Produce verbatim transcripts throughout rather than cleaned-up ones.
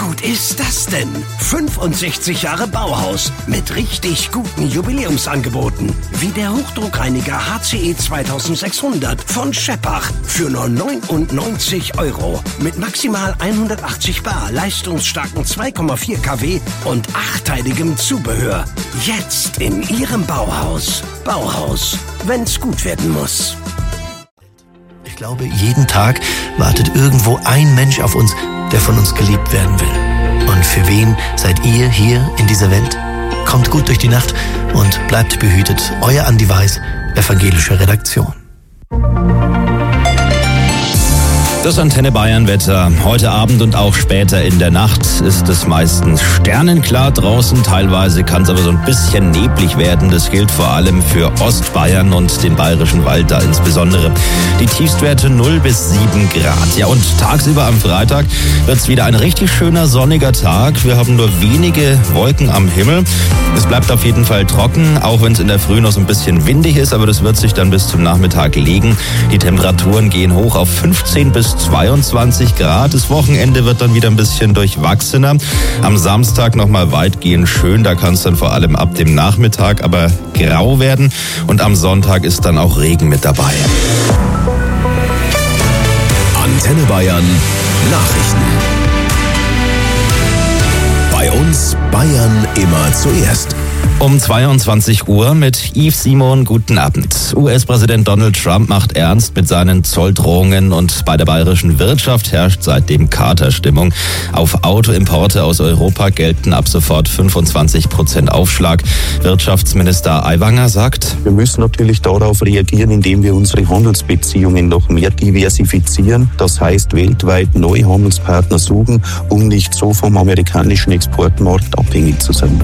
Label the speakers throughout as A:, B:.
A: gut ist das denn? fünfundsechzig Jahre Bauhaus mit richtig guten Jubiläumsangeboten. Wie der Hochdruckreiniger H C E zweitausendsechshundert von Scheppach für nur neunundneunzig Euro. Mit maximal hundertachtzig Bar, leistungsstarken zwei Komma vier Kilowatt und achtteiligem Zubehör. Jetzt in Ihrem Bauhaus. Bauhaus, wenn's gut werden muss.
B: Ich glaube, jeden Tag wartet irgendwo ein Mensch auf uns, der von uns geliebt werden will. Und für wen seid ihr hier in dieser Welt? Kommt gut durch die Nacht und bleibt behütet. Euer Andi Weiß, Evangelische Redaktion.
C: Das Antenne Bayern Wetter. Heute Abend und auch später in der Nacht ist es meistens sternenklar draußen. Teilweise kann es aber so ein bisschen neblig werden. Das gilt vor allem für Ostbayern und den Bayerischen Wald da insbesondere. Die Tiefstwerte null bis sieben Grad. Ja, und tagsüber am Freitag wird es wieder ein richtig schöner sonniger Tag. Wir haben nur wenige Wolken am Himmel. Es bleibt auf jeden Fall trocken, auch wenn es in der Früh noch so ein bisschen windig ist. Aber das wird sich dann bis zum Nachmittag legen. Die Temperaturen gehen hoch auf fünfzehn bis zweiundzwanzig Grad. Das Wochenende wird dann wieder ein bisschen durchwachsener. Am Samstag nochmal weitgehend schön. Da kann es dann vor allem ab dem Nachmittag aber grau werden. Und am Sonntag ist dann auch Regen mit dabei.
D: Antenne Bayern Nachrichten. Bei uns Bayern immer zuerst.
C: Um zweiundzwanzig Uhr mit Yves Simon. Guten Abend. U S-Präsident Donald Trump macht ernst mit seinen Zolldrohungen und bei der bayerischen Wirtschaft herrscht seitdem Katerstimmung. Auf Autoimporte aus Europa gelten ab sofort fünfundzwanzig Prozent Aufschlag. Wirtschaftsminister Aiwanger sagt:
E: Wir müssen natürlich darauf reagieren, indem wir unsere Handelsbeziehungen noch mehr diversifizieren. Das heißt, weltweit neue Handelspartner suchen, um nicht so vom amerikanischen Exportmarkt abhängig zu sein.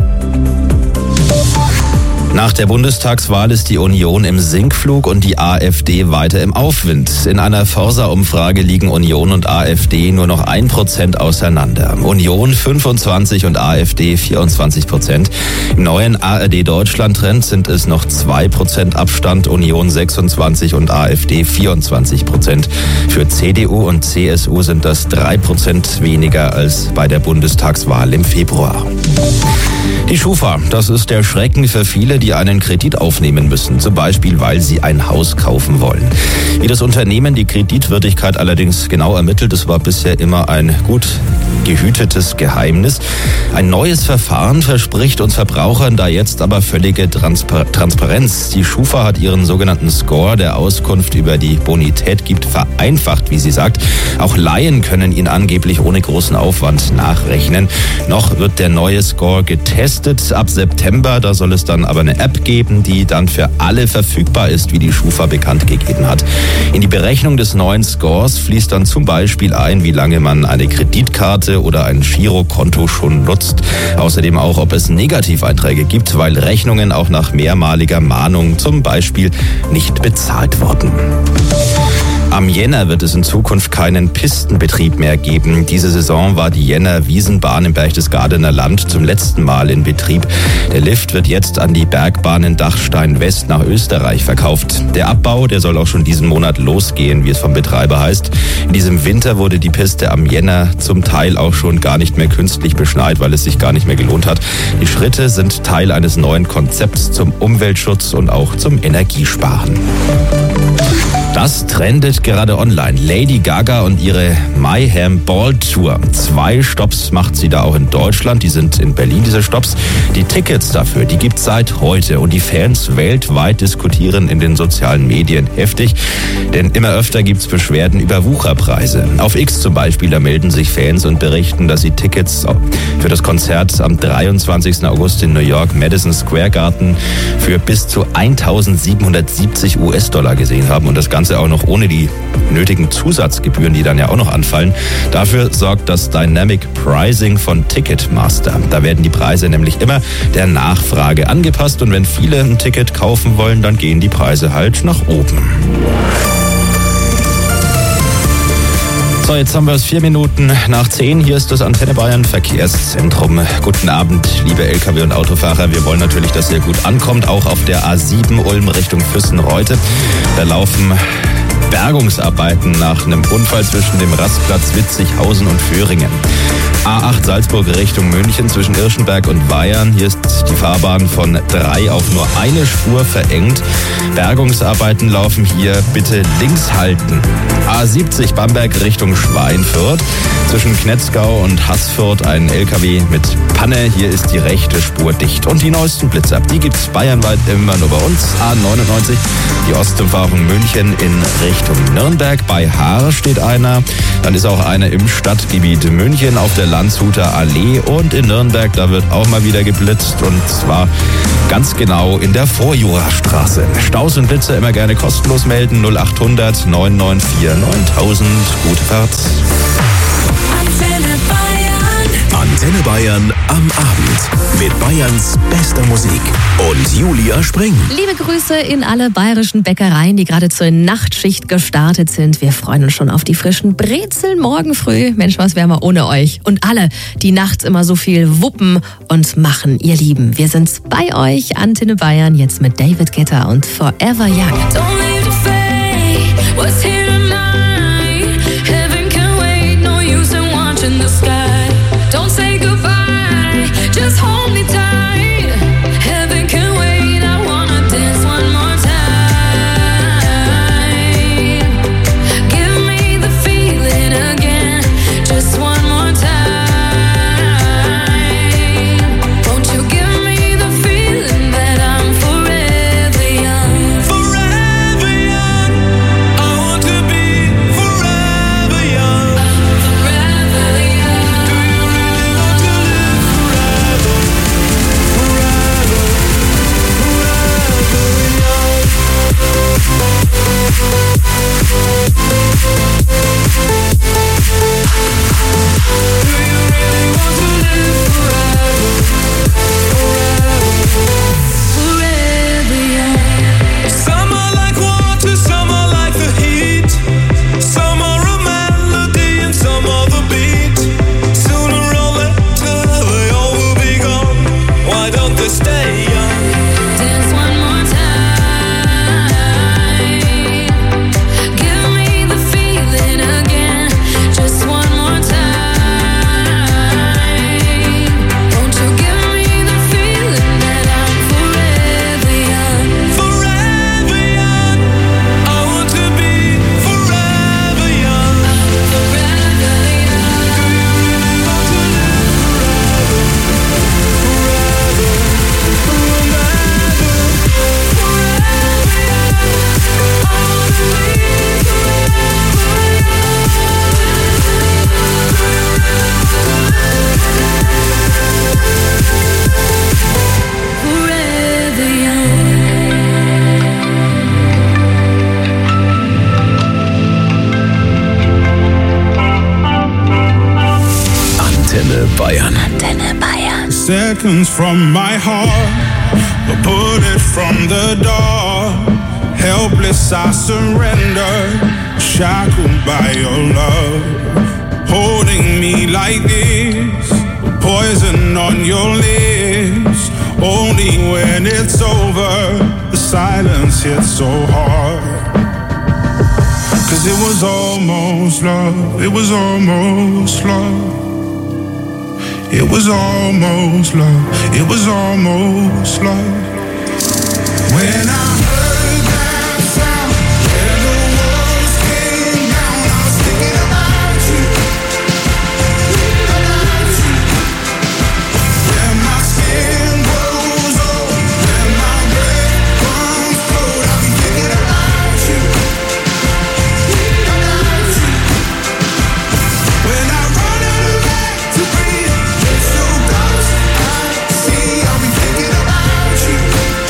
C: Nach der Bundestagswahl ist die Union im Sinkflug und die AfD weiter im Aufwind. In einer Forsa-Umfrage liegen Union und AfD nur noch ein Prozent auseinander. Union fünfundzwanzig und AfD vierundzwanzig Prozent. Im neuen A R D-Deutschland-Trend sind es noch zwei Prozent Abstand, Union sechsundzwanzig und AfD vierundzwanzig Prozent. Für C D U und C S U sind das drei Prozent weniger als bei der Bundestagswahl im Februar. Die Schufa, das ist der Schrecken für viele, die einen Kredit aufnehmen müssen, zum Beispiel, weil sie ein Haus kaufen wollen. Wie das Unternehmen die Kreditwürdigkeit allerdings genau ermittelt, das war bisher immer ein gut gehütetes Geheimnis. Ein neues Verfahren verspricht uns Verbrauchern da jetzt aber völlige Transpar- Transparenz. Die Schufa hat ihren sogenannten Score, der Auskunft über die Bonität gibt, vereinfacht, wie sie sagt. Auch Laien können ihn angeblich ohne großen Aufwand nachrechnen. Noch wird der neue Score getestet. Ab September, da soll es dann aber eine App geben, die dann für alle verfügbar ist, wie die Schufa bekannt gegeben hat. In die Berechnung des neuen Scores fließt dann zum Beispiel ein, wie lange man eine Kreditkarte oder ein Girokonto schon nutzt. Außerdem auch, ob es Negativeinträge gibt, weil Rechnungen auch nach mehrmaliger Mahnung zum Beispiel nicht bezahlt wurden. Am Jenner wird es in Zukunft keinen Pistenbetrieb mehr geben. Diese Saison war die Jenner Wiesenbahn im Berchtesgadener Land zum letzten Mal in Betrieb. Der Lift wird jetzt an die Bergbahn in Dachstein West nach Österreich verkauft. Der Abbau, der soll auch schon diesen Monat losgehen, wie es vom Betreiber heißt. In diesem Winter wurde die Piste am Jenner zum Teil auch schon gar nicht mehr künstlich beschneit, weil es sich gar nicht mehr gelohnt hat. Die Schritte sind Teil eines neuen Konzepts zum Umweltschutz und auch zum Energiesparen. Das trendet gerade online. Lady Gaga und ihre Mayhem Ball Tour. Zwei Stopps macht sie da auch in Deutschland. Die sind in Berlin, diese Stopps. Die Tickets dafür, die gibt's seit heute. Und die Fans weltweit diskutieren in den sozialen Medien heftig. Denn immer öfter gibt's Beschwerden über Wucherpreise. Auf X zum Beispiel, da melden sich Fans und berichten, dass sie Tickets für das Konzert am dreiundzwanzigsten August in New York, Madison Square Garden, für bis zu eintausendsiebenhundertsiebzig US-Dollar gesehen haben. Und das Ganze auch noch ohne die nötigen Zusatzgebühren, die dann ja auch noch anfallen. Dafür sorgt das Dynamic Pricing von Ticketmaster. Da werden die Preise nämlich immer der Nachfrage angepasst und wenn viele ein Ticket kaufen wollen, dann gehen die Preise halt nach oben. So, jetzt haben wir es vier Minuten nach zehn. Hier ist das Antenne Bayern Verkehrszentrum. Guten Abend, liebe L K W- und Autofahrer. Wir wollen natürlich, dass ihr gut ankommt, auch auf der A sieben Ulm Richtung Füssen-Reute. Da laufen Bergungsarbeiten nach einem Unfall zwischen dem Rastplatz Witzighausen und Föhringen. A acht Salzburg Richtung München zwischen Irschenberg und Weyern. Hier ist die Fahrbahn von drei auf nur eine Spur verengt. Bergungsarbeiten laufen hier, bitte links halten. A siebzig Bamberg Richtung Schweinfurt. Zwischen Knetzgau und Haßfurt ein L K W mit Panne. Hier ist die rechte Spur dicht. Und die neuesten Blitzer, die gibt's bayernweit immer nur bei uns. A neunundneunzig, die Ostumfahrung München in Richtung Nürnberg. Bei Haar steht einer. Dann ist auch einer im Stadtgebiet München auf der Landshuter Allee. Und in Nürnberg, da wird auch mal wieder geblitzt. Und zwar ganz genau in der Vorjurastraße. Staus und Blitze immer gerne kostenlos melden. null achthundert neun neun vier neuntausend. Gute Fahrt.
D: Antenne Bayern. Antenne Bayern am Abend mit Bayerns bester Musik und Julia Spring.
F: Liebe Grüße in alle bayerischen Bäckereien, die gerade zur Nachtschicht gestartet sind. Wir freuen uns schon auf die frischen Brezeln morgen früh. Mensch, was wären wir ohne euch? Und alle, die nachts immer so viel wuppen und machen, ihr Lieben. Wir sind bei euch, Antenne Bayern, jetzt mit David Guetta und Forever Young.
G: Don't leave the fate, what's here tonight? Heaven can wait, no use in watching the sky. Don't say goodbye, just hold me tight. Heaven can wait, I wanna dance one more time. Give me the feeling again, just one more time. Won't you give me the feeling that I'm forever young?
H: Forever young, I want to be forever young.
G: Forever young.
H: Do you really want to live forever? Forever, forever young. Do you really want to live forever?
G: Forever young.
H: Some are like water, some are like the heat. Some are a melody and some are the beat. Sooner or later they all will be gone. Why don't they stay young?
G: Dance one more time. Give me the feeling again, just one more time. Won't you give me the feeling that I'm forever young?
H: Forever young, I want to be forever young.
G: Forever young.
H: Do you really want to live forever? Forever, forever, forever young. I want to be
G: forever young.
D: Antenne Bayern.
F: Antenne Bayern.
H: seconds from my heart, a bullet from the door. Helpless I surrender, shackled by your love. Holding me like this, poison on your lips. Only when it's over, the silence hits so hard. Cause it was almost love, it was almost love. It was almost love, it was almost love. When I heard that sound, when the walls came down, I was thinking about you, about you. When my skin grows old, when my breath comes cold, I'll be thinking about you, about you. When I run out of air to breathe, it's so close, I see, I'll be thinking about you,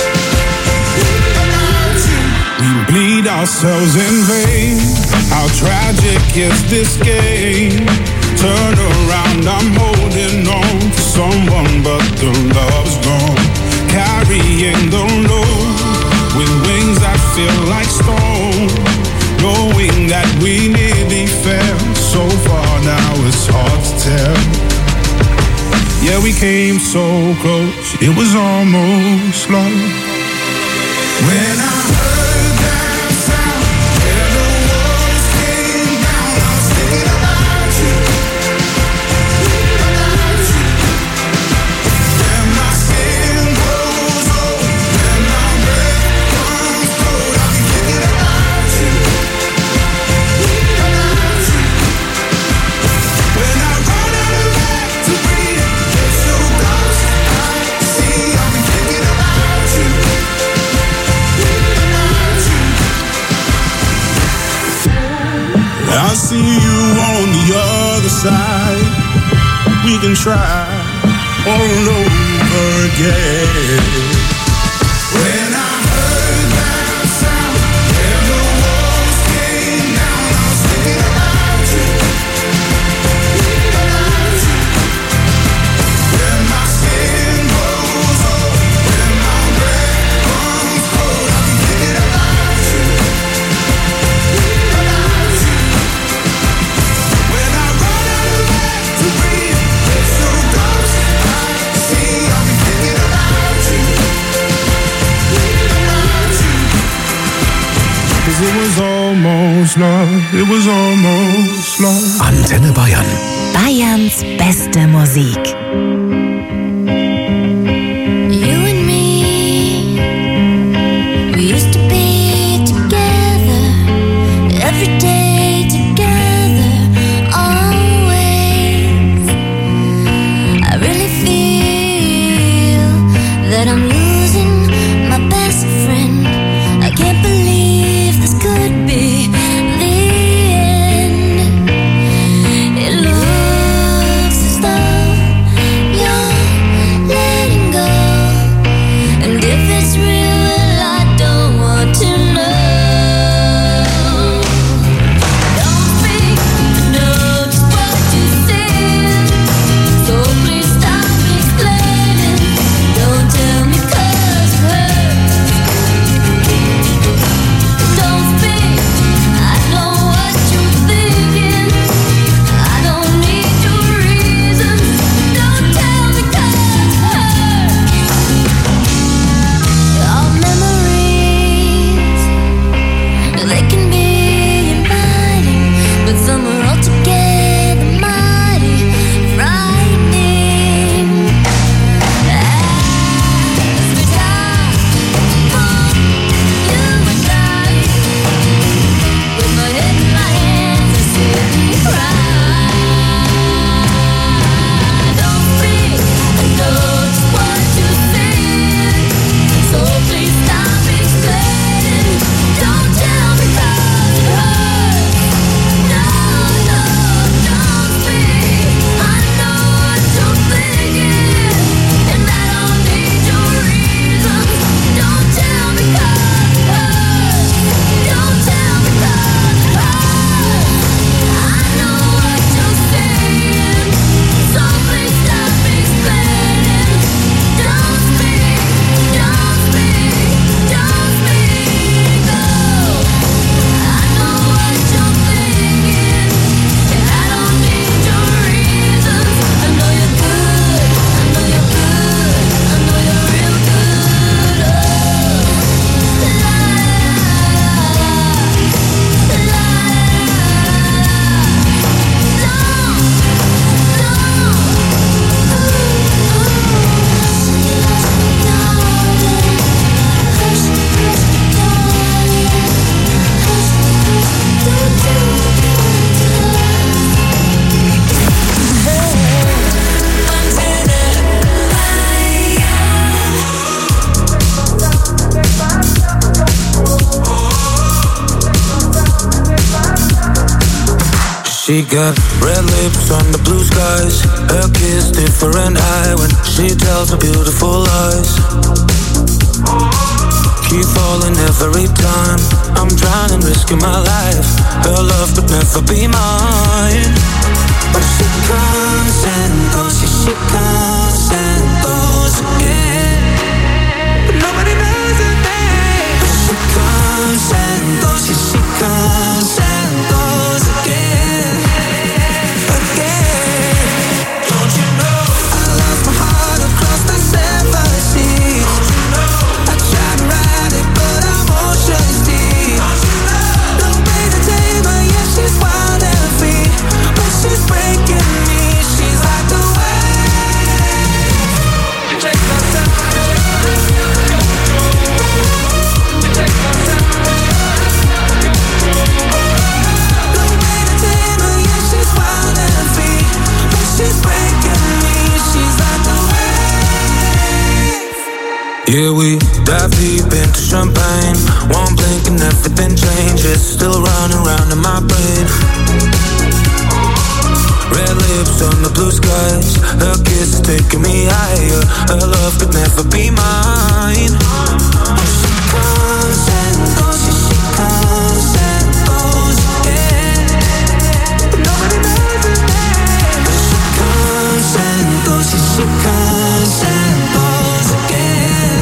H: about you. We bleed ourselves in vain. How tragic is this game? Turn around, I'm holding on to someone, but the love's gone. Carrying the load with wings that feel like stone. Knowing that we nearly fell so far, now it's hard to tell. Yeah, we came so close, it was almost love. When I heard that sound, when the walls came down, I was thinking about you, about we can try all over again. When I heard that sound, and the walls came down, I was thinking about you, thinking about you. When my skin grows old, when my breath comes cold, I'll be thinking about you, thinking about you. When I run out of air to breathe, it's so close I see, I'll be thinking about you, thinking about you. 'Cause it was almost love, it was almost love.
D: Antenne Bayern.
I: Bayerns beste Musik.
G: You and me, we used to be together, every day together, always. I really feel that I'm losing my best friend. I can't believe this could be the end. It looks as though you're letting go, and if it's real, well, I don't want to know. Don't speak, I know just what you said, so please stop explaining. Don't tell me 'cause it hurts. Don't speak, I know what you're thinking. I don't need your reasons. Don't tell me 'cause it hurts. Our memories, they can be inviting, but some are altogether mighty frightening. As we die for you and I, with my head in my hands, I sit and cry. Don't speak, I know just what you said, so please stop explaining. Don't tell me 'cause it hurts. No, no, don't speak. I know what you're thinking, and I don't need your reasons. Don't tell me 'cause it hurts. Don't tell me 'cause it hurts. I know what you're saying, so please stop explaining. Don't speak, don't speak, don't speak. Oh, I know what you're thinking, and I don't need your reasons. I know you're good, I know you're good, I know you're real good. Oh, la la la.
J: She got red lips on the blue skies, her kiss different high when she tells her beautiful lies. Keep falling every time, I'm drowning, risking my life. Her love could never be mine. But she comes and goes, yeah, she comes and goes again. But nobody knows her name. But she comes and goes, yeah, she comes and goes again. Again. Don't you know I lost my heart across the seven seas? I tried to ride it, but I'm oceans deep. No way to tame her, yeah, she's wild and free, but she's breaking me. She's like the wave. You take my time. You take my time. No way to tame her, yeah, she's wild and free, but she's breaking me. She's like the wave. Yeah, we dive deep into champagne. One blink and everything changes. Still running round in my brain. Red lips on the blue skies. Her kiss is taking me higher. Her love could never be mine. She comes and goes, yeah, she comes and goes, yeah. Nobody knows her name. But she comes and goes, yeah, she comes and goes again,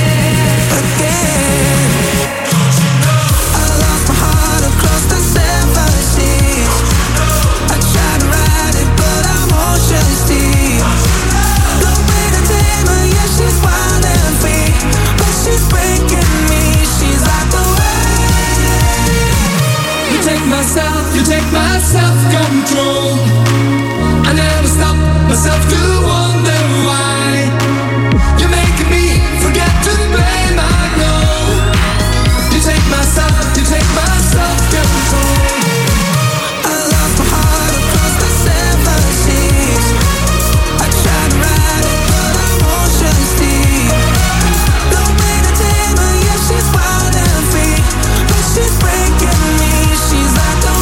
J: again. I lost my heart across the seven seas. I tried to ride it, but I'm ocean deep. No way to tame her, yeah, she's wild and free. But she's breaking me, she's like the way.
K: You take myself, you take my self-control. I never stop myself to wonder why. You're making me forget to blame, I know. You take myself, you take my self-control.
J: I lost my heart across the seven seas. I tried to ride it, but I'm ocean deep. No way to tame her, yeah, she's wild and free. But she's breaking me, she's like the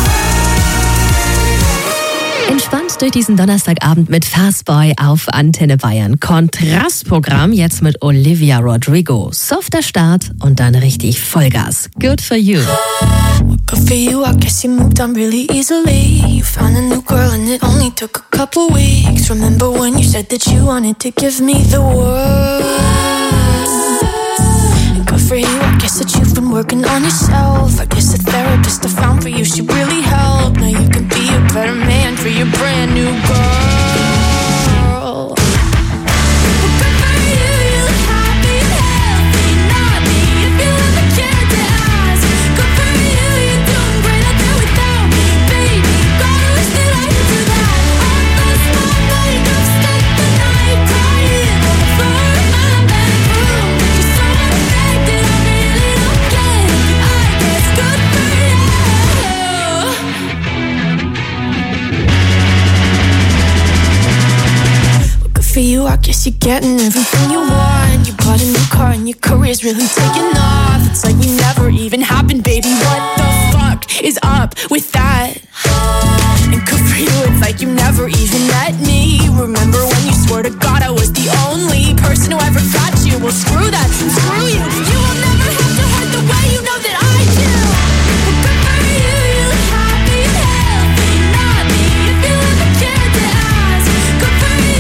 F: Entspannt durch diesen Donnerstagabend mit Fastboy auf Antenne Bayern. Kontrastprogramm jetzt mit Olivia Rodrigo. Softer Start und dann richtig Vollgas. Good for you.
L: Good for you, I guess you moved on really easily. You found a new girl and it only took a couple weeks. Remember when you said that you wanted to give me the world? And good for you, I guess that you've been working on yourself. I guess the therapist I found for you, she really helped. Now you can be a better man for your brand new girl. For you, I guess you're getting everything you want. You bought a new car and your career's really taking off. It's like we never even happened, baby. What the fuck is up with that? And good for you, it's like you never even met me. Remember when you swore to God I was the only person who ever got you? Well, screw that, screw you. You will never have to hurt the way you know that I do. Well, good for you, you look happy and healthy. Not me, if you ever cared to ask. Good for you.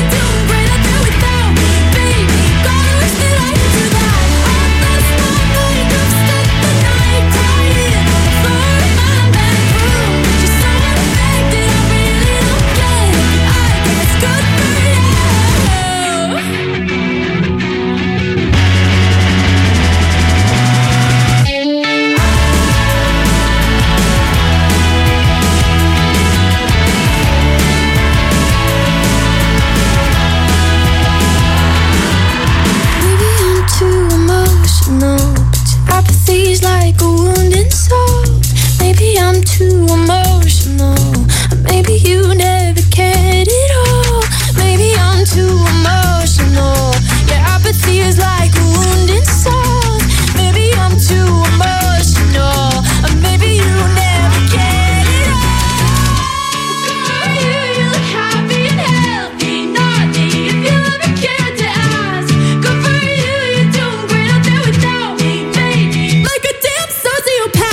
L: Apathy's like a wounded soul. Maybe I'm too emotional. Maybe you never cared at all. Maybe I'm too emotional. Yeah, apathy is like a wounded soul. Maybe I'm too emotional. Maybe you never cared at all. You, you look happy and healthy. Not me, if you ever cared to ask. Good for you, you're doing great out there without me. Like a damn sociopath.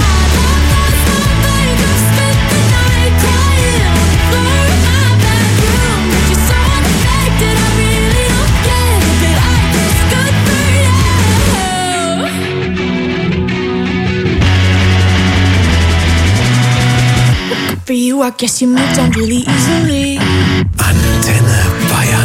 L: For you, I guess you moved on really easily.
D: Antenne Bayern.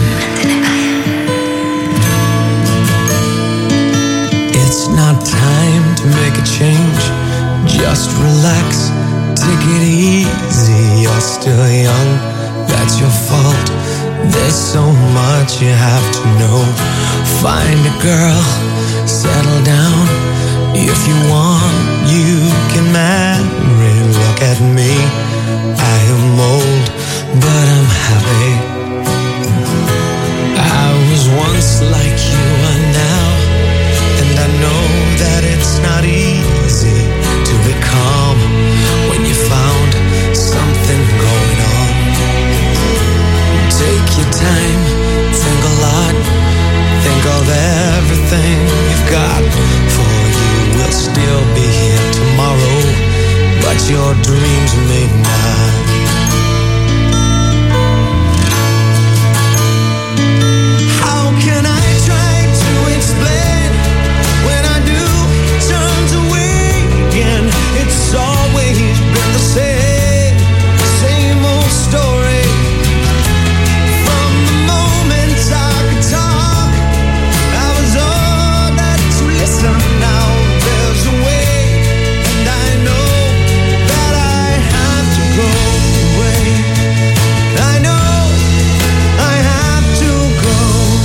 M: It's not time to make a change. Just relax, take it easy. You're still young, that's your fault. There's so much you have to know. Find a girl, settle down. If you want, you can marry. Look at me, I am old, but I'm happy. I was once like you are now, and I know that it's not easy to be calm when you found something going on. dreams may not. How can I try to explain when I do turn away again? It's always been the same, same old story. From the moment I could talk, I was ordered to listen. Now there's a way, and I know that I have to go away. I know I have to go.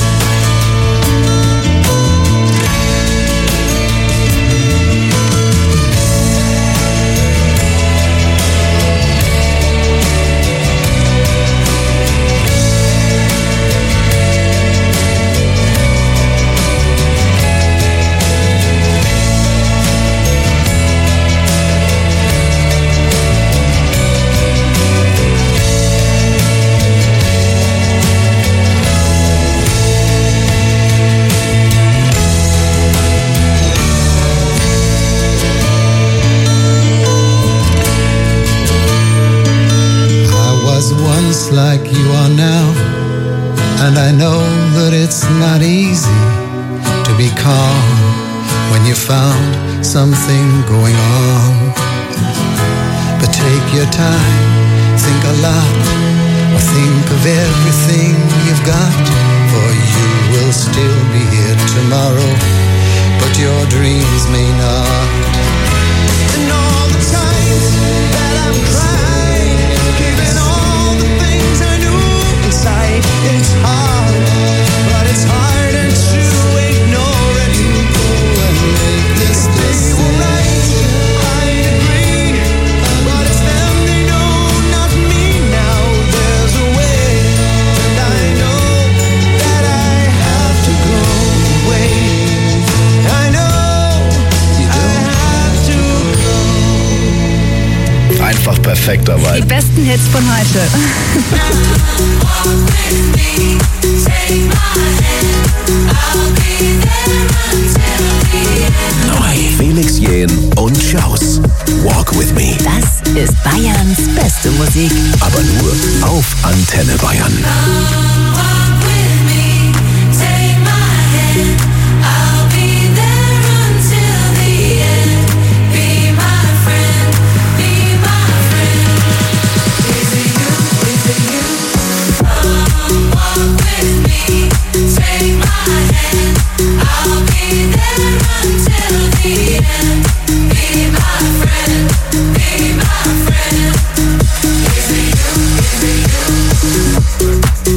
M: I was once like you are now, and I know that it's not easy to be calm when you found something going on. But take your time, think a lot, or think of everything you've got, for you will still be here tomorrow, but your dreams may not. And all the times that I've cried, given all the things I knew inside, it's hard, but it's harder to ignore it. You go and make this day right. I agree, but it's them they know, not me. Now there's a way, and I know that I have to go away. I know I have to go.
C: Einfach perfekter
N: Die
C: Vibe.
N: besten Hits von heute.
D: Neu. Felix Jähn und Schaus. Walk with me.
I: Das ist Bayerns beste Musik.
D: Aber nur auf Antenne Bayern.
G: Be my friend, be my friend.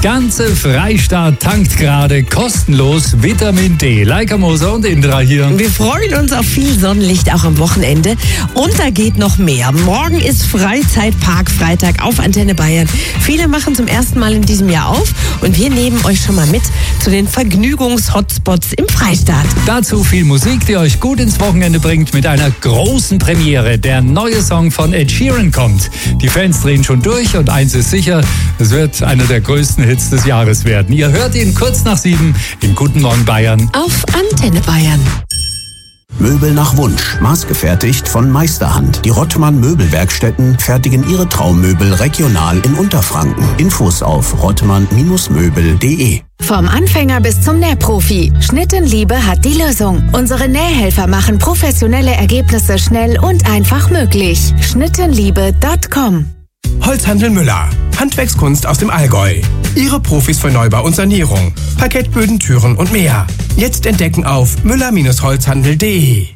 N: ganze Freistaat tankt gerade kostenlos Vitamin D. Leica Moser und Indra hier.
O: Wir freuen uns auf viel Sonnenlicht auch am Wochenende. Und da geht noch mehr. Morgen ist Freizeitpark-Freitag auf Antenne Bayern. Viele machen zum ersten Mal in diesem Jahr auf und wir nehmen euch schon mal mit zu den Vergnügungs-Hotspots im Freistaat.
N: Dazu viel Musik, die euch gut ins Wochenende bringt mit einer großen Premiere. Der neue Song von Ed Sheeran kommt. Die Fans drehen schon durch und eins ist sicher, es wird einer der größten Hits des Jahres werden. Ihr hört ihn kurz nach sieben in Guten Morgen Bayern.
O: Auf Antenne Bayern.
P: Möbel nach Wunsch, maßgefertigt von Meisterhand. Die Rottmann Möbelwerkstätten fertigen ihre Traummöbel regional in Unterfranken. Infos auf rottmann Möbel punkt de.
Q: Vom Anfänger bis zum Nähprofi. Schnittenliebe hat die Lösung. Unsere Nähhelfer machen professionelle Ergebnisse schnell und einfach möglich. schnittenliebe punkt com.
R: Holzhandel Müller. Handwerkskunst aus dem Allgäu. Ihre Profis für Neubau und Sanierung. Parkettböden, Türen und mehr. Jetzt entdecken auf müller Holzhandel punkt de.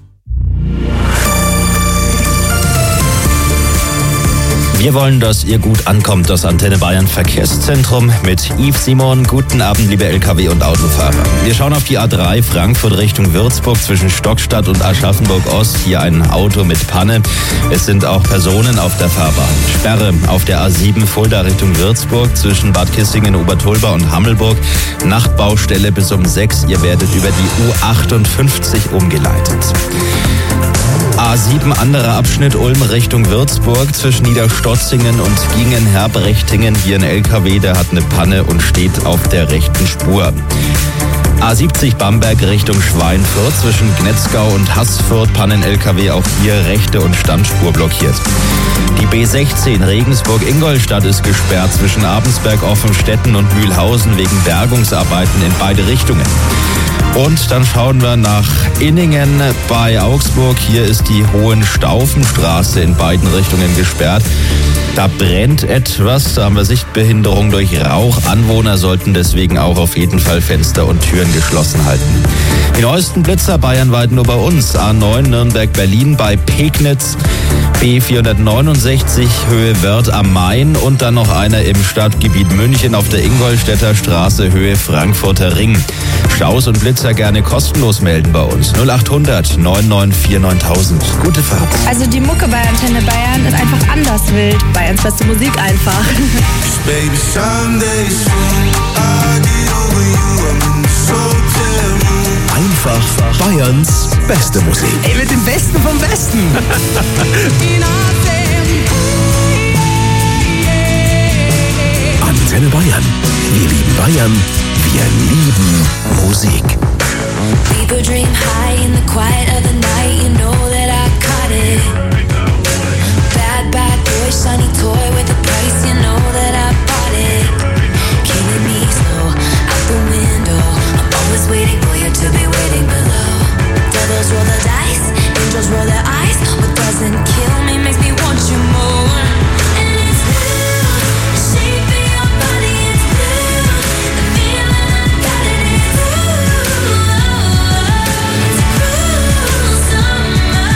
C: Wir wollen, dass ihr gut ankommt. Das Antenne Bayern Verkehrszentrum mit Yves Simon. Guten Abend, liebe L K W- und Autofahrer. Wir schauen auf die A drei Frankfurt Richtung Würzburg zwischen Stockstadt und Aschaffenburg-Ost. Hier ein Auto mit Panne. Es sind auch Personen auf der Fahrbahn. Sperre auf der A sieben Fulda Richtung Würzburg zwischen Bad Kissingen, Obertolba und Hammelburg. Nachtbaustelle bis um sechs. Ihr werdet über die U achtundfünfzig umgeleitet. A sieben, anderer Abschnitt Ulm Richtung Würzburg zwischen Niederstotzingen und Gingen-Herbrechtingen. Hier ein L K W, der hat eine Panne und steht auf der rechten Spur. A siebzig Bamberg Richtung Schweinfurt zwischen Gnetzgau und Haßfurt. Pannen-L K W, auch hier rechte und Standspur blockiert. Die B sechzehn Regensburg-Ingolstadt ist gesperrt zwischen Abensberg, Offenstetten und Mühlhausen wegen Bergungsarbeiten in beide Richtungen. Und dann schauen wir nach Inningen bei Augsburg. Hier ist die Hohenstaufenstraße in beiden Richtungen gesperrt. Da brennt etwas, da haben wir Sichtbehinderung durch Rauch. Anwohner sollten deswegen auch auf jeden Fall Fenster und Türen geschlossen halten. Die neuesten Blitzer bayernweit nur bei uns. A neun Nürnberg-Berlin bei Pegnitz, B vierhundertneunundsechzig Höhe Wörth am Main und dann noch einer im Stadtgebiet München auf der Ingolstädter Straße Höhe Frankfurter Ring. Staus und Blitzer gerne kostenlos melden bei uns. null achthundert neun neun vier neuntausend. Gute Fahrt.
S: Also die Mucke bei Antenne Bayern ist einfach anders wild. Bayerns beste Musik einfach.
K: Baby, someday soon, I'll get over you, I'm in this hotel room.
D: Einfach Bayerns beste Musik.
O: Ey, mit dem Besten vom Besten.
D: Antenne Bayern. Wir lieben Bayern. Wir lieben Musik.
L: People dream high in the quiet of the night. You know that I caught it. Bad, bad boy, shiny toy with a price. You know that I bought it. Killing me slow, out the window. I'm always waiting for you to be waiting below. Devils roll the dice, angels roll their eyes. What doesn't kill me makes me want you more. And it's blue, the shape of your body is blue. The feeling I got it is blue. It's a cruel summer.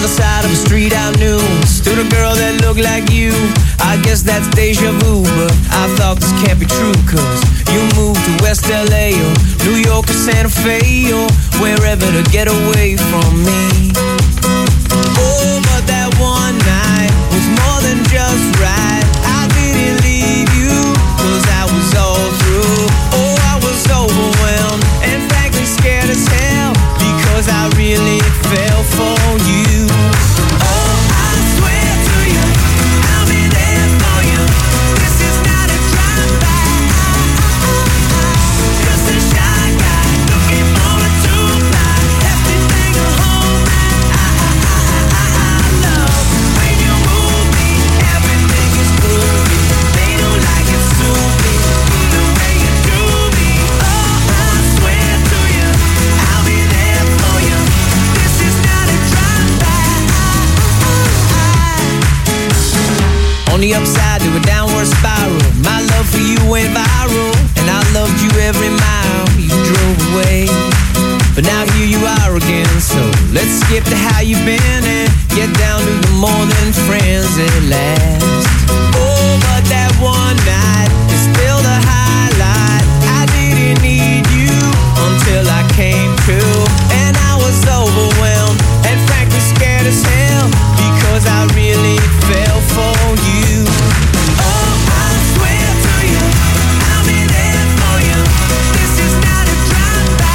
T: other side of the street I knew stood a girl that looked like you. I guess that's deja vu, but I thought this can't be true, cause you moved to West L A or New York or Santa Fe or wherever to get away from me. Oh, but that one night was more than just right. I didn't leave you, cause I was all through. Oh, I was overwhelmed and frankly scared as hell, because I really fell for you. Oh, I swear to you, I'll be there for you. This is not a drive-by. Just a shy guy looking for a two-ply. Everything a whole I love when you move me. Everything is groovy. They don't like it soupy the way you do me. Oh, I swear to you, I'll be there for you. This is not a drive-by. On the upside to a downward spiral, my love for you went viral, and I loved you every mile you drove away. But now here you are again, so let's skip to how you've been and get down to the more than friends at last. Oh, but that one night is still the highlight. I didn't need you until I came to, and I was overwhelmed and frankly scared as hell, because I really fell for you. Oh, I swear to you, I'll be there for you. This is not a drive-by.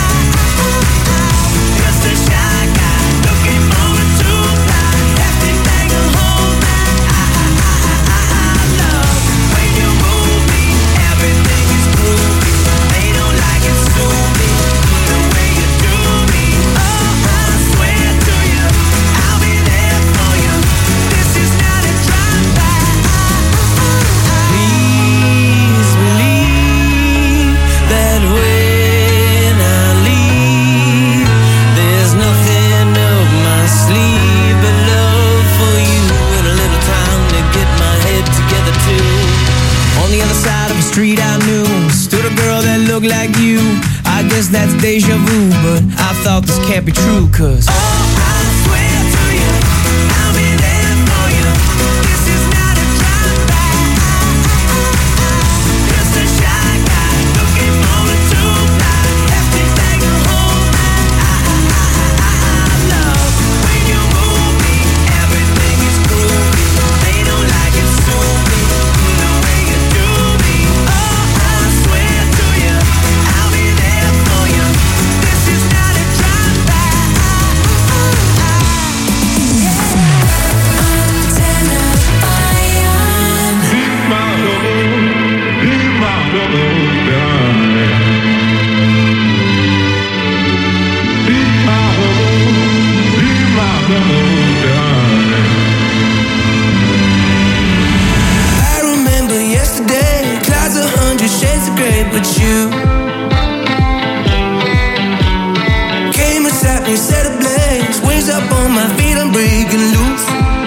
T: Just a shy guy looking for a two-ply. Everything a whole I love when you move me. Everything is groovy. They don't like it soupy the way you do me. Oh, I swear to you, I'll be there for you. This is not a drive-by. Please believe that when I leave, there's nothing up my sleeve but love for you and a little time to get my head together too. On the other side of the street I knew stood a girl that looked like you. I guess that's deja vu, but I thought this can't be true, cause oh, I swear to you, I'll be there for you. This is not a drive-by. Just a shy guy looking for a two-ply. Everything a whole I love when you move me. Everything is groovy. They don't like it soupy the way you do me. Oh, I swear to you, I'll be there for you. This is not a drive-by. I remember yesterday, clouds a hundred shades of gray, but you came and sat me, set ablaze, wings up on my feet, I'm breaking loose.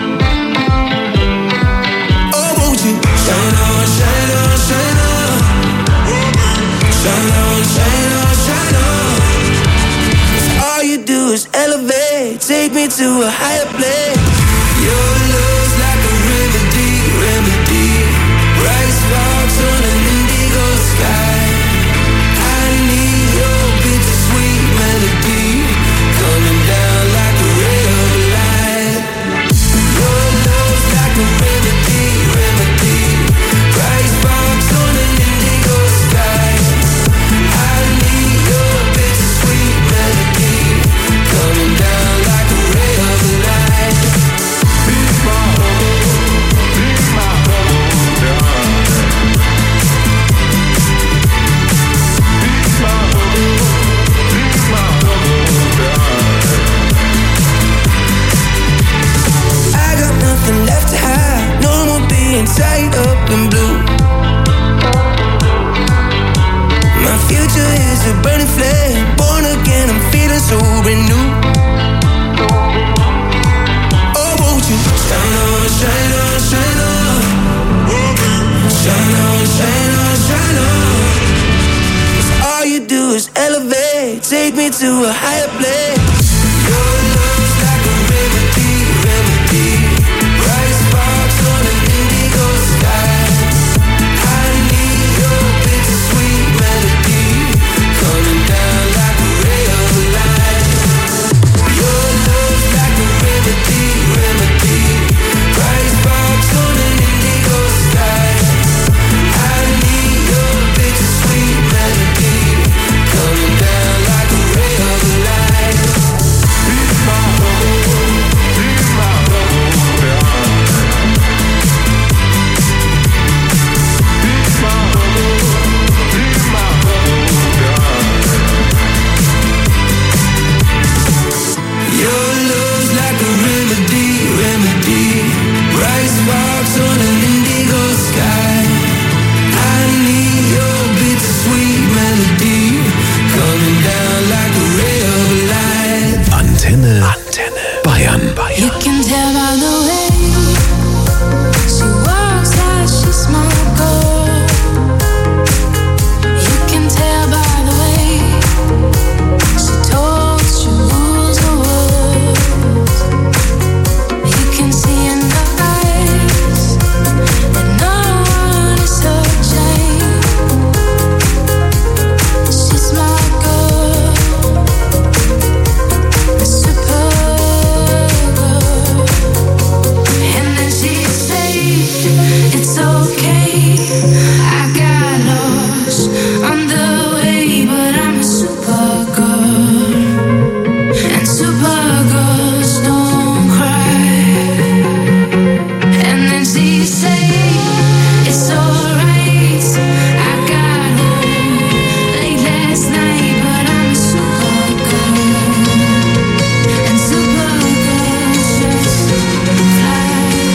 T: Oh, won't you shine on, shine on, shine on, shine on, shine on, shine on. 'Cause all you do is elevate, take me to a higher place. Your love's like a remedy, remedy. Bright sparks on an indigo sky. I need your bittersweet melody coming down like a ray of light. Your love's like a remedy, remedy. Bright sparks on an indigo sky. I need your bittersweet melody coming down like a ray of light. Be my hope, be my hope, yeah. I got nothing left to hide, no more being tied up in blue. My future is a burning flame, born again, I'm feeling so renewed. Oh, won't you shine on, shine on, shine on, shine on, shine on, shine on. 'Cause all you do is elevate, take me to a higher place. Your love's like a river.
D: Antenne. Antenne. Bayern.
L: You can tell by the way she walks like she's my girl. You can tell by the way she talks, she rules the world. You can see in her eyes that no one is searching. She's my girl, a super girl. And then she said, it's okay, I got lost on the way, but I'm a super girl, and super girls don't cry. And then she said, it's alright, I got home late last night, but I'm a super girl, and super girls just fly.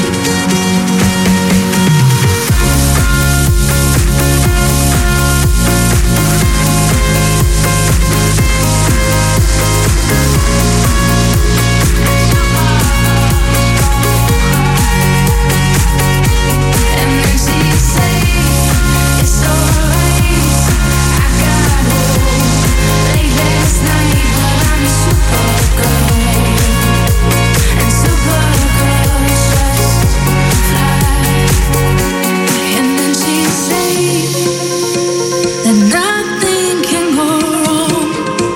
L: And then she said, it's alright, I got home late last night, but I'm a super girl, and super girls just fly. And then she said that nothing can go wrong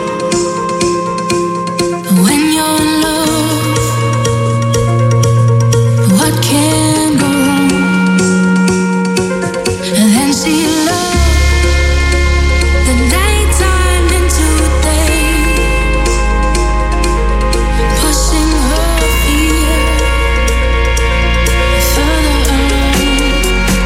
L: when you're in love. What can go wrong? And then she loved the nighttime into day, pushing her fear further along.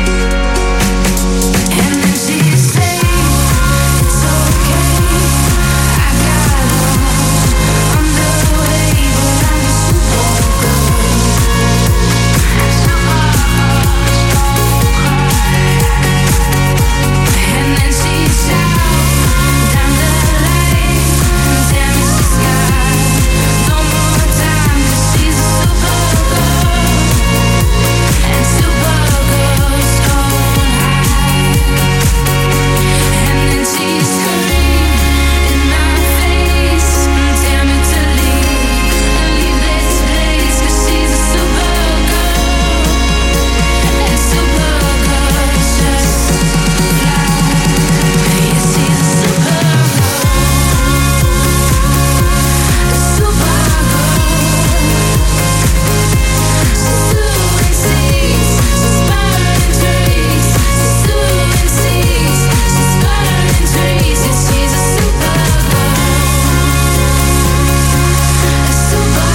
L: And then she said, it's okay, I got lost on the way, but I'm a super girl, super girls don't cry. And then she shouted down the line, damn it, she's got no more time, 'cause she's a super girl, and super girls don't hide. And then she screamed in my face, tell me to leave, leave this place, 'cause she's a super girl, and super girls just fly. Yeah, she's a super girl, a super girl. She's doing seas, she's burning trees. She's doing seas, she's burning trees. Yeah, she's a super girl, a super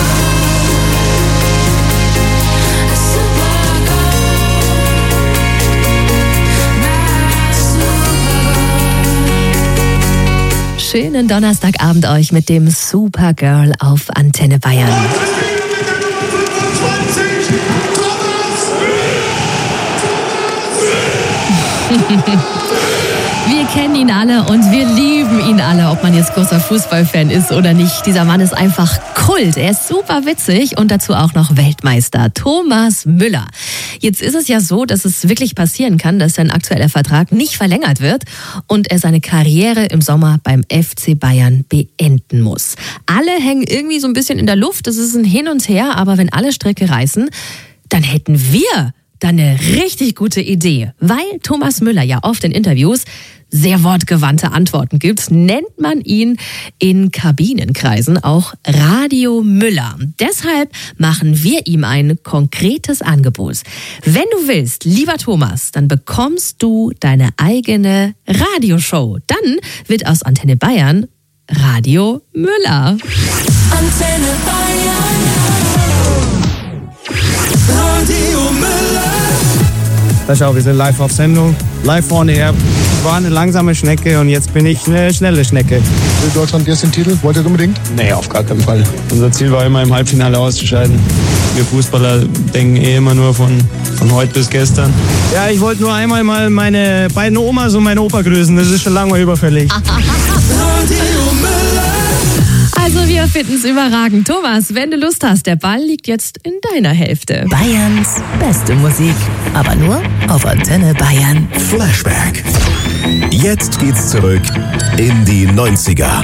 L: girl, a super girl, my super girl.
F: Schönen Donnerstagabend euch mit dem Supergirl auf Antenne Bayern. Wir kennen ihn alle und wir lieben ihn alle, ob man jetzt großer Fußballfan ist oder nicht. Dieser Mann ist einfach Kult. Er ist super witzig und dazu auch noch Weltmeister. Thomas Müller. Jetzt ist es ja so, dass es wirklich passieren kann, dass sein aktueller Vertrag nicht verlängert wird und er seine Karriere im Sommer beim F C Bayern beenden muss. Alle hängen irgendwie so ein bisschen in der Luft. Das ist ein Hin und Her, aber wenn alle Stricke reißen, dann hätten wir dann eine richtig gute Idee. Weil Thomas Müller ja oft in Interviews sehr wortgewandte Antworten gibt, nennt man ihn in Kabinenkreisen auch Radio Müller. Deshalb machen wir ihm ein konkretes Angebot. Wenn du willst, lieber Thomas, dann bekommst du deine eigene Radioshow. Dann wird aus Antenne Bayern Radio Müller.
T: Antenne Bayern. Radio Müller.
U: Na schau, wir sind live auf Sendung, live on air. Ich war eine langsame Schnecke und jetzt bin ich eine schnelle Schnecke.
V: Will Deutschland jetzt den Titel? Wollt ihr unbedingt?
U: Nee, auf gar keinen Fall. Unser Ziel war immer, im Halbfinale auszuscheiden. Wir Fußballer denken eh immer nur von, von heute bis gestern. Ja, ich wollte nur einmal mal meine beiden Omas und meinen Opa grüßen. Das ist schon lange mal überfällig.
F: Also Also wir finden es überragend. Thomas, wenn du Lust hast, der Ball liegt jetzt in deiner Hälfte.
I: Bayerns beste Musik, aber nur auf Antenne Bayern.
D: Flashback. Jetzt geht's zurück in die neunziger.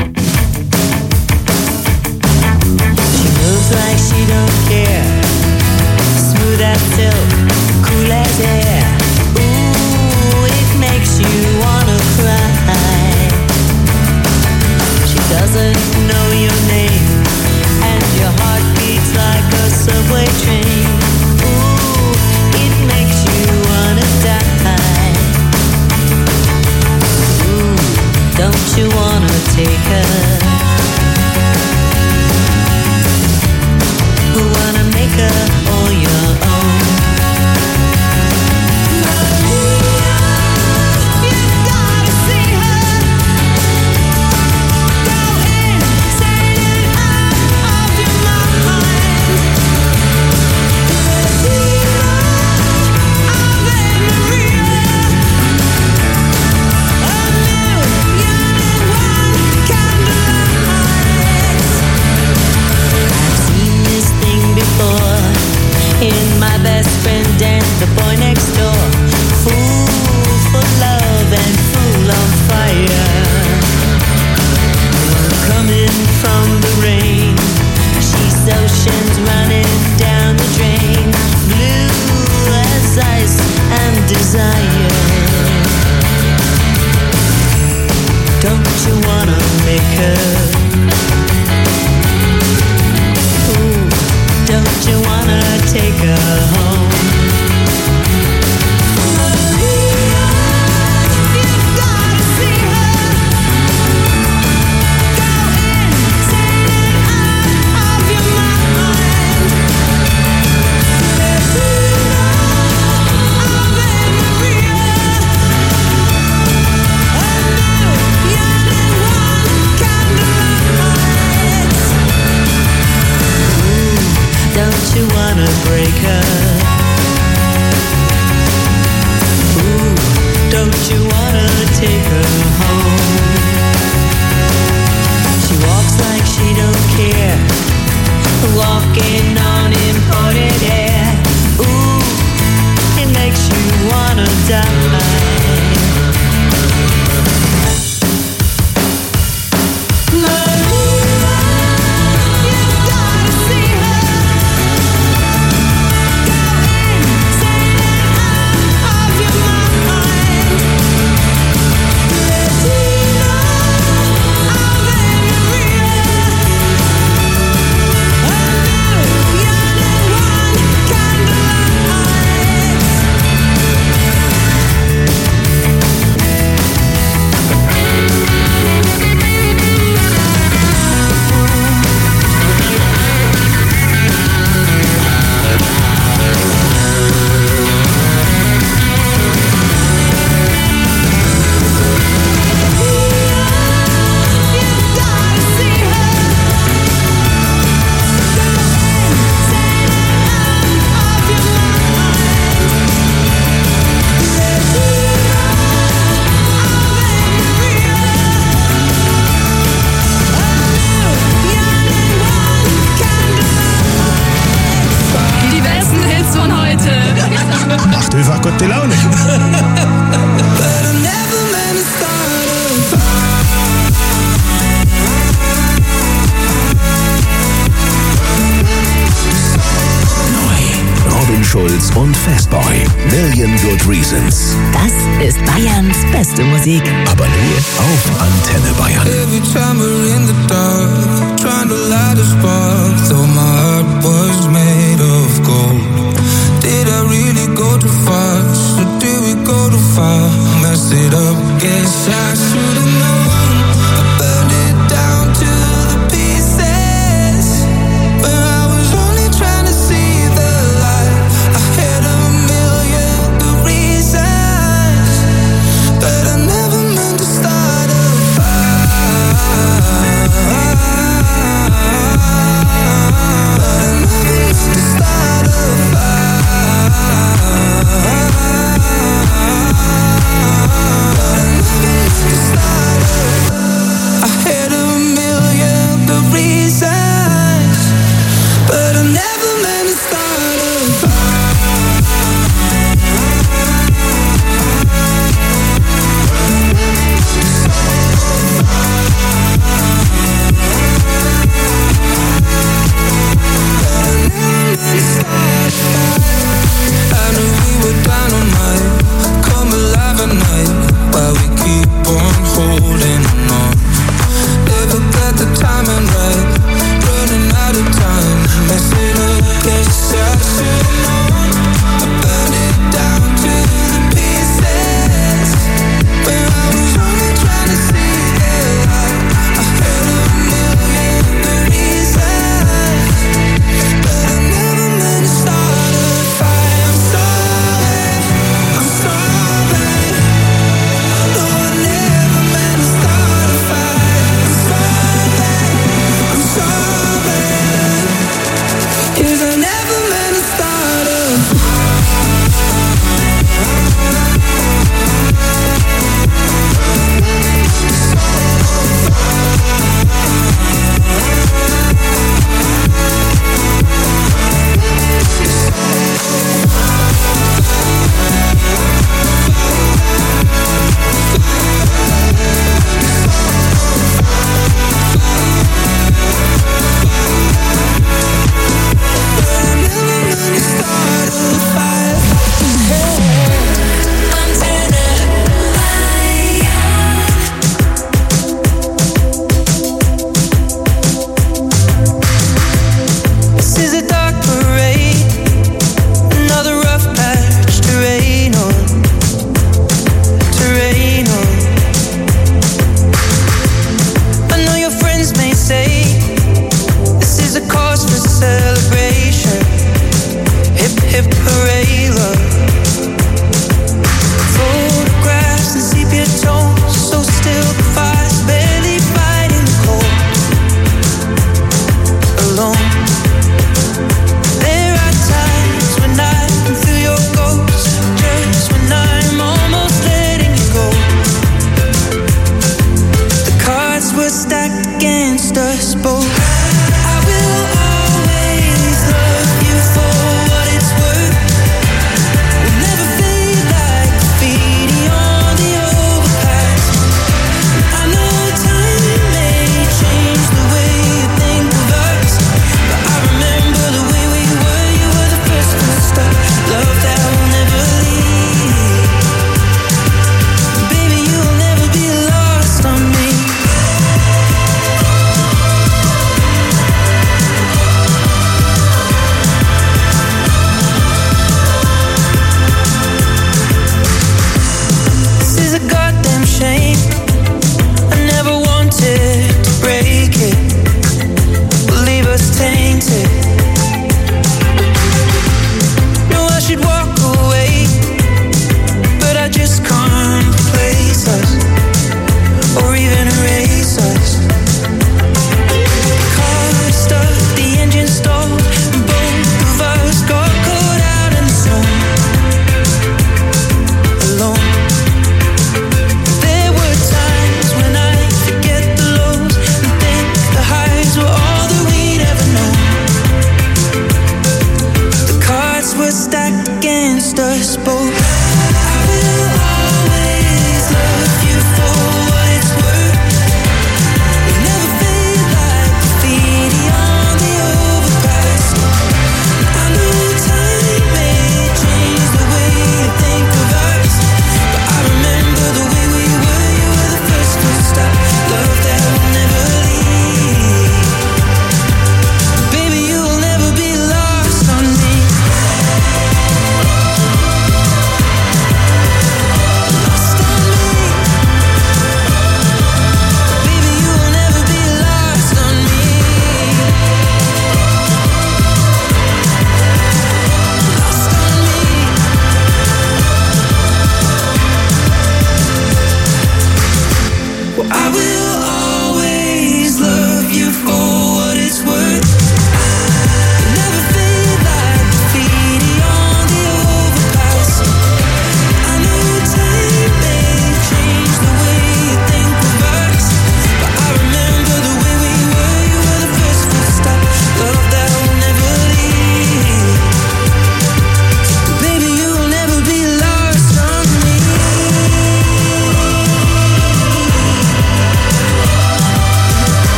A: She moves like she don't care. Smooth as silk, cool as air. Ooh, it makes you wanna cry. She doesn't know your name, and your heart beats like a subway train. Ooh, it makes you wanna die. Ooh, don't you wanna take her? Wanna make her all your own. In my best friend and the boy next door. Fool for love and fool on fire. Coming from the rain, she's oceans running down the drain. Blue as ice and desire. Don't you wanna make her? Don't you wanna take her home? Don't you wanna break her? Ooh, don't you wanna take her home? She walks like she don't care, walking on imported air. Ooh, it makes you wanna die.
B: Macht einfach gute Laune.
D: Robin Schulz und Fastboy. Million Good Reasons.
I: Das ist Bayerns beste Musik.
D: Aber nur auf Antenne Bayern.
J: Every time we're in the dark, trying to light a spark, though my heart was made of gold. Did I really go too fast, or did we go too far? Messed it up, guess I should've known. I burned it down to the pieces, where I was only trying to see the light. I had a million good reasons, but I never meant to start a fire.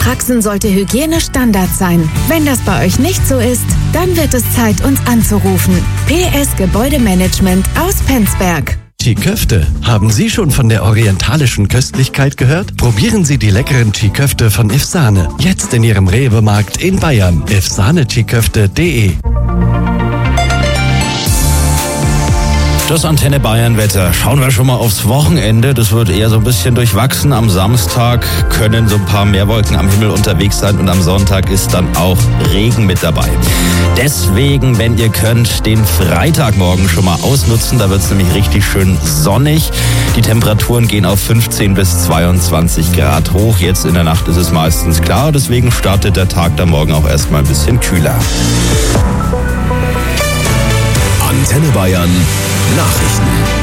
Q: Praxen sollte Hygiene Standard sein. Wenn das bei euch nicht so ist, dann wird es Zeit, uns anzurufen. P S Gebäudemanagement aus Penzberg.
E: Chiköfte. Haben Sie schon von der orientalischen Köstlichkeit gehört? Probieren Sie die leckeren Chiköfte von Ifsane. Jetzt in Ihrem Rewe-Markt in Bayern. ifsane chiköfte punkt de.
C: Das Antenne Bayern Wetter. Schauen wir schon mal aufs Wochenende. Das wird eher so ein bisschen durchwachsen. Am Samstag können so ein paar Meerwolken am Himmel unterwegs sein und am Sonntag ist dann auch Regen mit dabei. Deswegen, wenn ihr könnt, den Freitagmorgen schon mal ausnutzen. Da wird es nämlich richtig schön sonnig. Die Temperaturen gehen auf fünfzehn bis zweiundzwanzig Grad hoch. Jetzt in der Nacht ist es meistens klar. Deswegen startet der Tag da morgen auch erstmal ein bisschen kühler.
D: Antenne Bayern Nachrichten.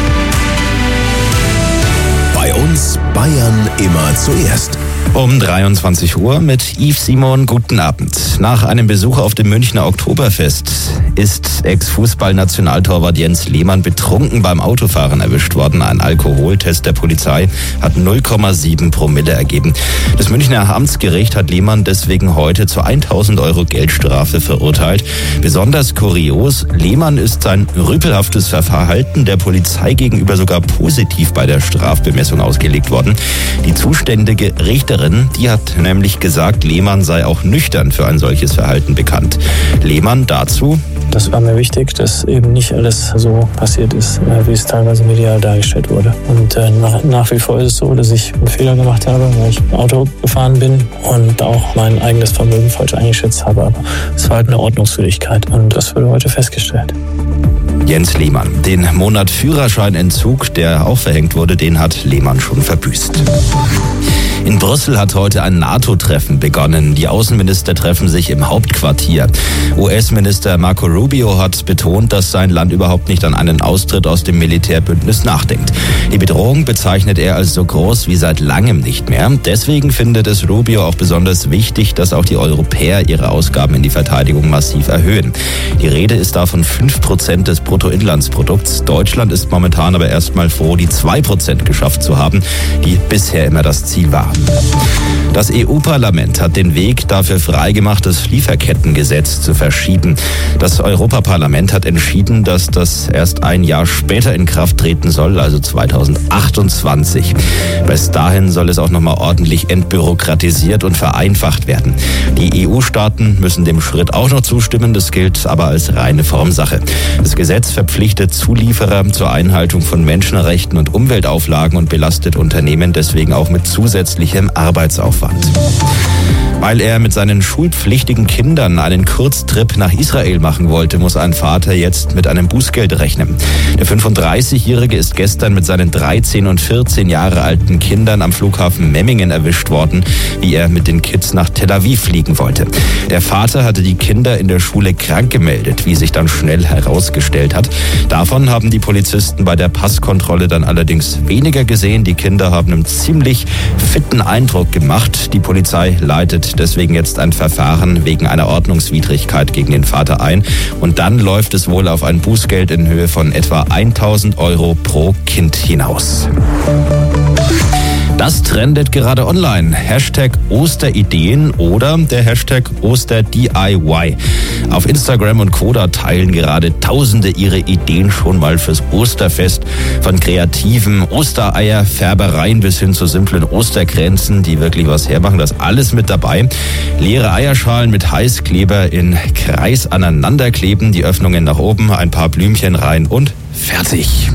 D: Bei uns Bayern immer zuerst.
C: Um dreiundzwanzig Uhr mit Yves Simon. Guten Abend. Nach einem Besuch auf dem Münchner Oktoberfest ist Ex-Fußball-Nationaltorwart Jens Lehmann betrunken beim Autofahren erwischt worden. Ein Alkoholtest der Polizei hat null Komma sieben Promille ergeben. Das Münchner Amtsgericht hat Lehmann deswegen heute zu tausend Euro Geldstrafe verurteilt. Besonders kurios, Lehmann ist sein rüpelhaftes Verhalten der Polizei gegenüber sogar positiv bei der Strafbemessung ausgelegt worden. Die zuständige Richterin, die hat nämlich gesagt, Lehmann sei auch nüchtern für ein solches Verhalten bekannt. Lehmann dazu:
H: Das war mir wichtig, dass eben nicht alles so passiert ist, wie es teilweise medial dargestellt wurde. Und äh, nach, nach wie vor ist es so, dass ich einen Fehler gemacht habe, weil ich Auto gefahren bin und auch mein eigenes Vermögen falsch eingeschätzt habe. Aber es war halt eine Ordnungswidrigkeit und das wurde heute festgestellt.
C: Jens Lehmann. Den Monat Führerscheinentzug, der auch verhängt wurde, den hat Lehmann schon verbüßt. In Brüssel hat heute ein NATO-Treffen begonnen. Die Außenminister treffen sich im Hauptquartier. U S-Minister Marco Rubio hat betont, dass sein Land überhaupt nicht an einen Austritt aus dem Militärbündnis nachdenkt. Die Bedrohung bezeichnet er als so groß wie seit langem nicht mehr. Deswegen findet es Rubio auch besonders wichtig, dass auch die Europäer ihre Ausgaben in die Verteidigung massiv erhöhen. Die Rede ist da von fünf Prozent des Bruttoinlandsprodukts. Deutschland ist momentan aber erstmal froh, die zwei Prozent geschafft zu haben, die bisher immer das Ziel war. Das E U-Parlament hat den Weg dafür freigemacht, das Lieferkettengesetz zu verschieben. Das Europaparlament hat entschieden, dass das erst ein Jahr später in Kraft treten soll, also zweitausendachtundzwanzig. Bis dahin soll es auch nochmal ordentlich entbürokratisiert und vereinfacht werden. Die E U-Staaten müssen dem Schritt auch noch zustimmen, das gilt aber als reine Formsache. Das Gesetz verpflichtet Zulieferer zur Einhaltung von Menschenrechten und Umweltauflagen und belastet Unternehmen deswegen auch mit zusätzlichem Arbeitsaufwand. Weil er mit seinen schulpflichtigen Kindern einen Kurztrip nach Israel machen wollte, muss ein Vater jetzt mit einem Bußgeld rechnen. Der fünfunddreißigjährige ist gestern mit seinen dreizehn und vierzehn Jahre alten Kindern am Flughafen Memmingen erwischt worden, wie er mit den Kids nach Tel Aviv fliegen wollte. Der Vater hatte die Kinder in der Schule krank gemeldet, wie sich dann schnell herausgestellt hat. Davon haben die Polizisten bei der Passkontrolle dann allerdings weniger gesehen. Die Kinder haben einen ziemlich fitten Eindruck gemacht. Die Polizei leitet deswegen jetzt ein Verfahren wegen einer Ordnungswidrigkeit gegen den Vater ein. Und dann läuft es wohl auf ein Bußgeld in Höhe von etwa tausend Euro pro Kind hinaus. Das trendet gerade online. Hashtag Osterideen oder der Hashtag Oster-D I Y. Auf Instagram und Koda teilen gerade Tausende ihre Ideen schon mal fürs Osterfest. Von kreativen Ostereier-Färbereien bis hin zu simplen Osterkränzen, die wirklich was hermachen. Das alles mit dabei. Leere Eierschalen mit Heißkleber in Kreis aneinander kleben, die Öffnungen nach oben, ein paar Blümchen rein und fertig.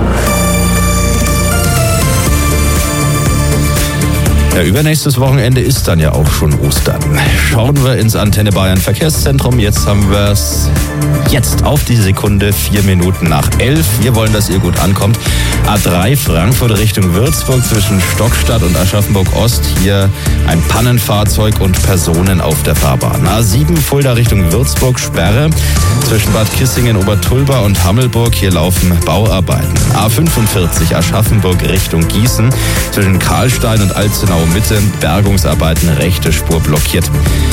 C: Ja, übernächstes Wochenende ist dann ja auch schon Ostern. Schauen wir ins Antenne Bayern Verkehrszentrum. Jetzt haben wir es jetzt auf die Sekunde vier Minuten nach elf. Wir wollen, dass ihr gut ankommt. A drei Frankfurt Richtung Würzburg zwischen Stockstadt und Aschaffenburg Ost. Hier ein Pannenfahrzeug und Personen auf der Fahrbahn. A sieben Fulda Richtung Würzburg Sperre zwischen Bad Kissingen, Obertulba und Hammelburg. Hier laufen Bauarbeiten. A fünfundvierzig Aschaffenburg Richtung Gießen zwischen Karlstein und Alzenau Mitte. Bergungsarbeiten, rechte Spur blockiert.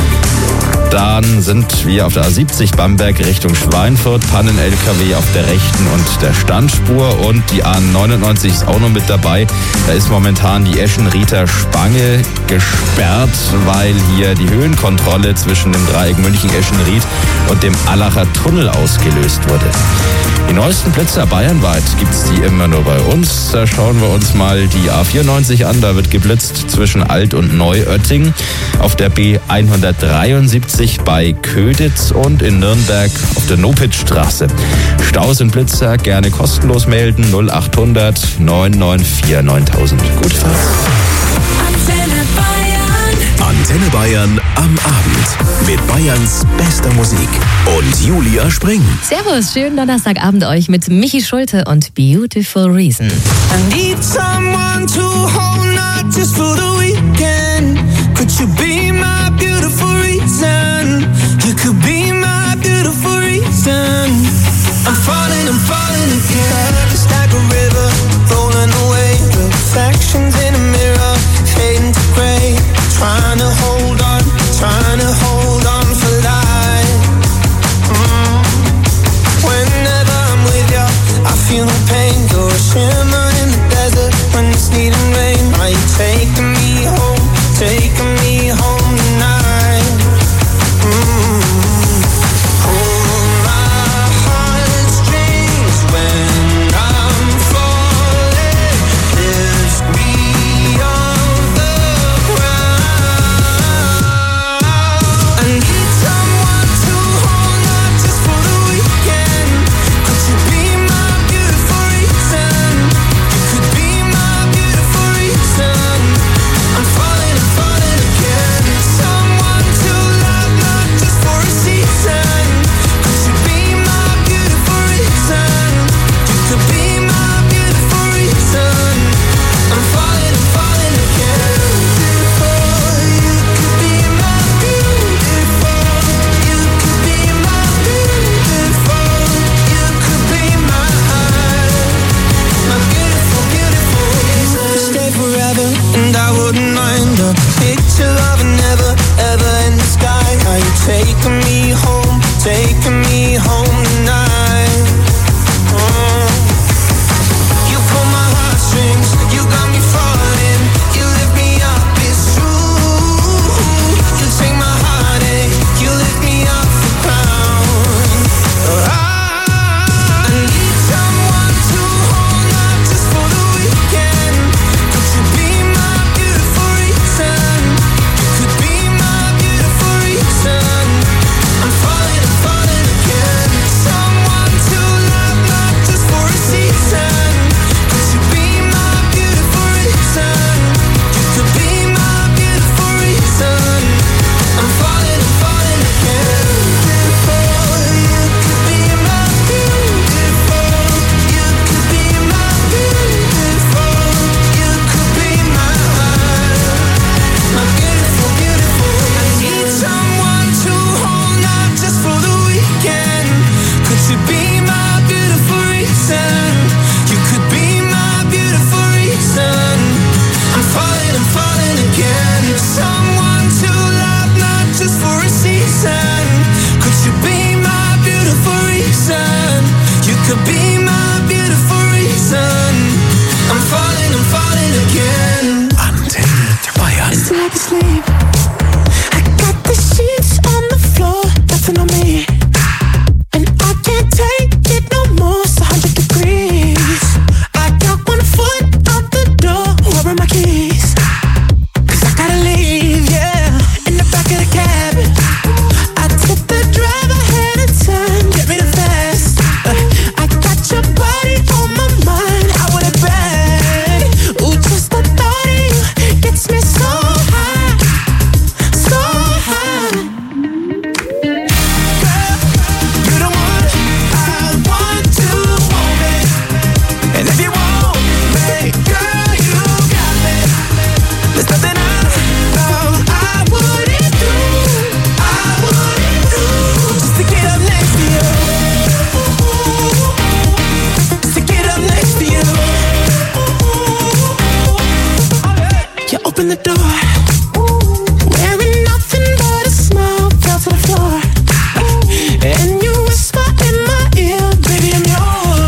C: Dann sind wir auf der A siebzig Bamberg Richtung Schweinfurt, Pannen-L K W auf der rechten und der Standspur und die A neunundneunzig ist auch noch mit dabei. Da ist momentan die Eschen-Rieter Spange gesperrt, weil hier die Höhenkontrolle zwischen dem Dreieck München-Eschen-Ried und dem Allacher Tunnel ausgelöst wurde. Die neuesten Blitzer bayernweit gibt's die immer nur bei uns. Da schauen wir uns mal die A vierundneunzig an. Da wird geblitzt zwischen Alt- und Neuötting. Auf der B hundertdreiundsiebzig bei Köditz und in Nürnberg auf der Nopitzstraße. Staus und Blitzer gerne kostenlos melden. null achthundert neun neun vier neuntausend. Gute Fahrt.
D: Antenne Bayern. Antenne Bayern am Abend. Mit Bayerns bester Musik. Und Julia Spring.
F: Servus, schönen Donnerstagabend euch mit Michi Schulte und Beautiful Reason.
T: I need someone to hold, not just for the weekend. Could you be my beautiful reason? You could be my beautiful reason. I'm falling, I'm falling again. It's like a river rolling away. Reflections in a mirror, fading to gray. Trying to hold on, trying to hold on for life. Mm. Whenever I'm with you, I feel no pain. You're a shimmer in the desert when it's needing rain. Are you taking me home, taking me home tonight? Mm. Hold my heartstrings when I'm falling. Lift me off the ground. I need someone to hold, not just for the weekend. Could you be my beautiful reason? You could be my beautiful reason. I'm falling, I'm falling again. Someone to love, not just for a season. Could you be my beautiful reason? You could be my beautiful reason. I'm falling, I'm falling again. Beautiful, you could be my beautiful. You could be my beautiful. You could be my my beautiful, beautiful. Could stay forever, and I wouldn't mind a picture of a never, ever in the sky. Are you taking me home, taking me home tonight? Oh. You pull my heartstrings, you got me falling. You lift me up, it's true. You take my heartache, you lift me off the ground. I need someone to hold, not just for the weekend. Could you be my beautiful reason? You could be my beautiful reason. I'm falling, I'm falling again. Someone to love, not just for a season. Could you be my beautiful reason? You could be my beautiful reason. I'm falling, I'm falling again. Beautiful, you could be my beautiful. You could be my beautiful. You could be my my beautiful, beautiful. I need someone to hold, not just for the weekend. Could you be my beautiful reason? You could be my beautiful reason. I'm falling, I'm falling again. Someone to love, not just for a season. Could you be my beautiful reason? You could be my beautiful reason. I'm falling, I'm falling again.
D: Antenne Bayern.
T: It's like a sleep. I got the sheets on the floor, nothing on me. And I can't take it no more, it's a hundred degrees. I got one foot out the door, where are my keys? Cause I gotta leave, yeah, in the back of the cab. I took the drive ahead of time, get me the fast. I got your body on my mind, I want it back. Ooh, just the thought of you gets me so high, so high. Girl, you're the one I want to hold me. And if you want me, girl, you got me. There's nothing I, no, I wouldn't do, I wouldn't do, just to get up next to you, just to get up next to you. You open the door, wearing nothing but a smile
G: And